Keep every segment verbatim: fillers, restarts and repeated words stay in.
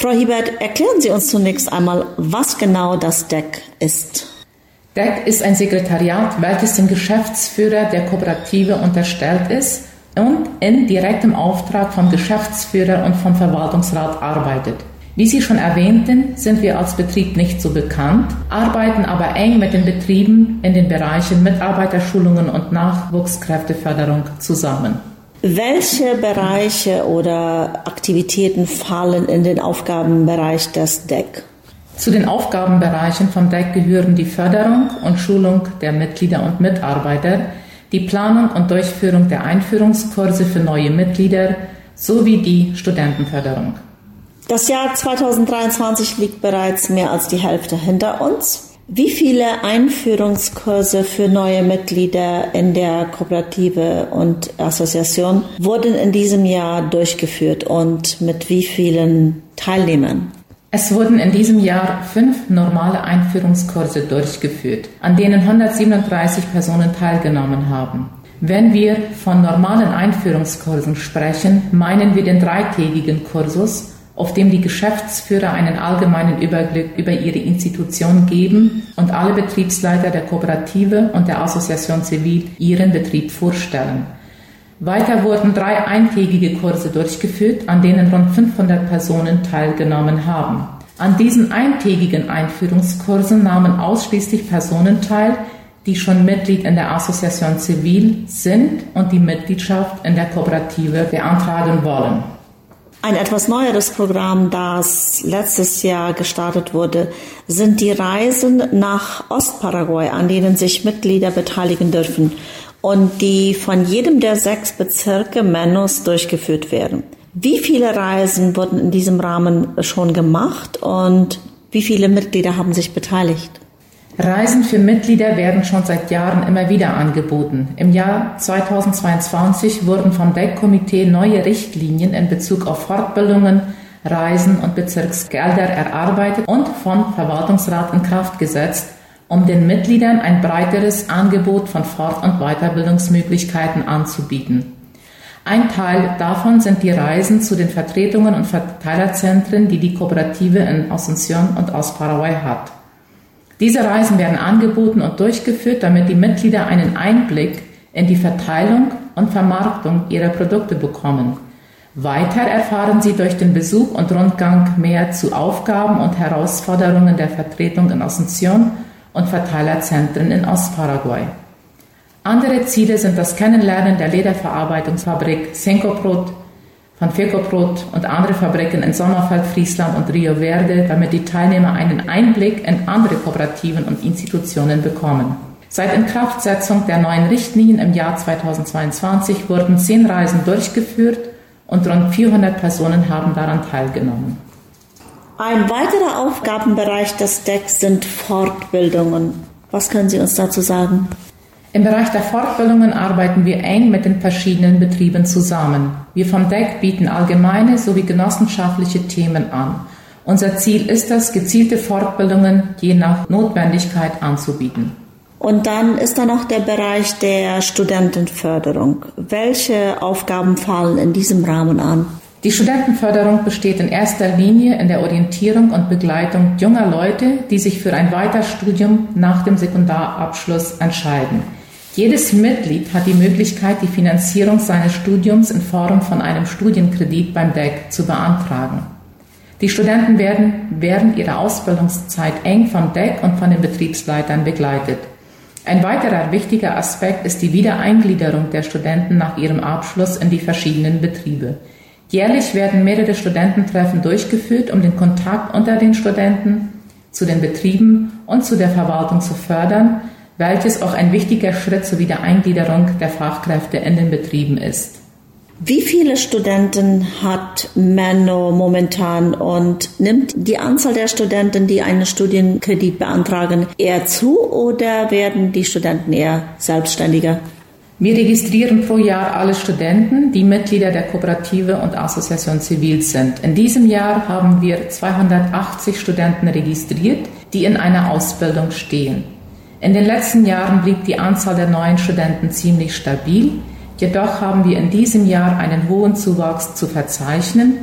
Frau Hiebert, erklären Sie uns zunächst einmal, was genau das D E C ist. D E C ist ein Sekretariat, welches dem Geschäftsführer der Kooperative unterstellt ist und in direktem Auftrag vom Geschäftsführer und vom Verwaltungsrat arbeitet. Wie Sie schon erwähnten, sind wir als Betrieb nicht so bekannt, arbeiten aber eng mit den Betrieben in den Bereichen Mitarbeiterschulungen und Nachwuchskräfteförderung zusammen. Welche Bereiche oder Aktivitäten fallen in den Aufgabenbereich des D E C? Zu den Aufgabenbereichen vom D E C gehören die Förderung und Schulung der Mitglieder und Mitarbeiter, die Planung und Durchführung der Einführungskurse für neue Mitglieder sowie die Studentenförderung. Das Jahr zweitausenddreiundzwanzig liegt bereits mehr als die Hälfte hinter uns. Wie viele Einführungskurse für neue Mitglieder in der Kooperative und Assoziation wurden in diesem Jahr durchgeführt und mit wie vielen Teilnehmern? Es wurden in diesem Jahr fünf normale Einführungskurse durchgeführt, an denen hundertsiebenunddreißig Personen teilgenommen haben. Wenn wir von normalen Einführungskursen sprechen, meinen wir den dreitägigen Kursus, auf dem die Geschäftsführer einen allgemeinen Überblick über ihre Institution geben und alle Betriebsleiter der Kooperative und der Association Civile ihren Betrieb vorstellen. Weiter wurden drei eintägige Kurse durchgeführt, an denen rund fünfhundert Personen teilgenommen haben. An diesen eintägigen Einführungskursen nahmen ausschließlich Personen teil, die schon Mitglied in der Association Civile sind und die Mitgliedschaft in der Kooperative beantragen wollen. Ein etwas neueres Programm, das letztes Jahr gestartet wurde, sind die Reisen nach Ostparaguay, an denen sich Mitglieder beteiligen dürfen und die von jedem der sechs Bezirke Menos durchgeführt werden. Wie viele Reisen wurden in diesem Rahmen schon gemacht und wie viele Mitglieder haben sich beteiligt? Reisen für Mitglieder werden schon seit Jahren immer wieder angeboten. Im Jahr zweitausendzweiundzwanzig wurden vom D E C-Komitee neue Richtlinien in Bezug auf Fortbildungen, Reisen und Bezirksgelder erarbeitet und vom Verwaltungsrat in Kraft gesetzt, um den Mitgliedern ein breiteres Angebot von Fort- und Weiterbildungsmöglichkeiten anzubieten. Ein Teil davon sind die Reisen zu den Vertretungen und Verteilerzentren, die die Kooperative in Asunción und Ostparaguay hat. Diese Reisen werden angeboten und durchgeführt, damit die Mitglieder einen Einblick in die Verteilung und Vermarktung ihrer Produkte bekommen. Weiter erfahren sie durch den Besuch und Rundgang mehr zu Aufgaben und Herausforderungen der Vertretung in Asunción und Verteilerzentren in Ostparaguay. Andere Ziele sind das Kennenlernen der Lederverarbeitungsfabrik Sencoprot, von Fecoprot und andere Fabriken in Sommerfeld, Friesland und Rio Verde, damit die Teilnehmer einen Einblick in andere Kooperativen und Institutionen bekommen. Seit Inkraftsetzung der neuen Richtlinien im Jahr zweitausendzweiundzwanzig wurden zehn Reisen durchgeführt und rund vierhundert Personen haben daran teilgenommen. Ein weiterer Aufgabenbereich des D E C sind Fortbildungen. Was können Sie uns dazu sagen? Im Bereich der Fortbildungen arbeiten wir eng mit den verschiedenen Betrieben zusammen. Wir vom D E C bieten allgemeine sowie genossenschaftliche Themen an. Unser Ziel ist es, gezielte Fortbildungen je nach Notwendigkeit anzubieten. Und dann ist da noch der Bereich der Studentenförderung. Welche Aufgaben fallen in diesem Rahmen an? Die Studentenförderung besteht in erster Linie in der Orientierung und Begleitung junger Leute, die sich für ein Weiterstudium nach dem Sekundarabschluss entscheiden. Jedes Mitglied hat die Möglichkeit, die Finanzierung seines Studiums in Form von einem Studienkredit beim D E C zu beantragen. Die Studenten werden während ihrer Ausbildungszeit eng vom D E C und von den Betriebsleitern begleitet. Ein weiterer wichtiger Aspekt ist die Wiedereingliederung der Studenten nach ihrem Abschluss in die verschiedenen Betriebe. Jährlich werden mehrere Studententreffen durchgeführt, um den Kontakt unter den Studenten zu den Betrieben und zu der Verwaltung zu fördern, welches auch ein wichtiger Schritt zur Wiedereingliederung der Fachkräfte in den Betrieben ist. Wie viele Studenten hat Menno momentan und nimmt die Anzahl der Studenten, die einen Studienkredit beantragen, eher zu oder werden die Studenten eher selbstständiger? Wir registrieren pro Jahr alle Studenten, die Mitglieder der Kooperative und Association Civile sind. In diesem Jahr haben wir zweihundertachtzig Studenten registriert, die in einer Ausbildung stehen. In den letzten Jahren blieb die Anzahl der neuen Studenten ziemlich stabil. Jedoch haben wir in diesem Jahr einen hohen Zuwachs zu verzeichnen,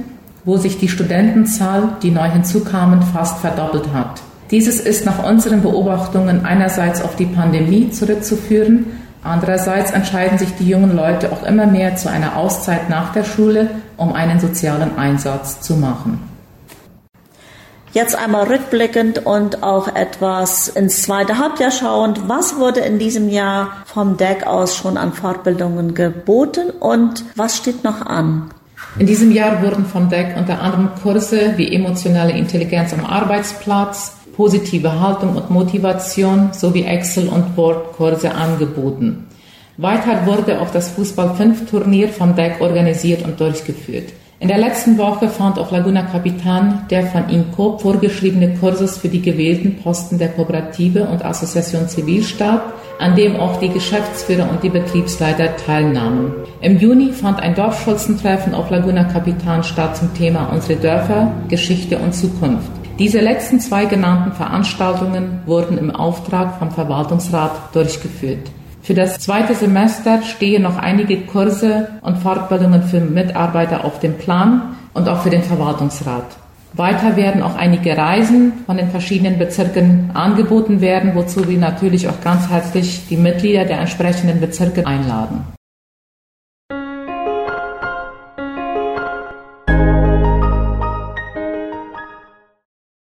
wo sich die Studentenzahl, die neu hinzukamen, fast verdoppelt hat. Dieses ist nach unseren Beobachtungen einerseits auf die Pandemie zurückzuführen, andererseits entscheiden sich die jungen Leute auch immer mehr zu einer Auszeit nach der Schule, um einen sozialen Einsatz zu machen. Jetzt einmal rückblickend und auch etwas ins zweite Halbjahr schauend. Was wurde in diesem Jahr vom D E C aus schon an Fortbildungen geboten und was steht noch an? In diesem Jahr wurden vom D E C unter anderem Kurse wie emotionale Intelligenz am Arbeitsplatz, positive Haltung und Motivation sowie Excel- und Word-Kurse angeboten. Weiter wurde auch das Fußball fünf Turnier vom D E C organisiert und durchgeführt. In der letzten Woche fand auf Laguna Capitan der von INCOP vorgeschriebene Kursus für die gewählten Posten der Kooperative und Association Civil statt, an dem auch die Geschäftsführer und die Betriebsleiter teilnahmen. Im Juni fand ein Dorfschulzentreffen auf Laguna Capitan statt zum Thema Unsere Dörfer, Geschichte und Zukunft. Diese letzten zwei genannten Veranstaltungen wurden im Auftrag vom Verwaltungsrat durchgeführt. Für das zweite Semester stehen noch einige Kurse und Fortbildungen für Mitarbeiter auf dem Plan und auch für den Verwaltungsrat. Weiter werden auch einige Reisen von den verschiedenen Bezirken angeboten werden, wozu wir natürlich auch ganz herzlich die Mitglieder der entsprechenden Bezirke einladen.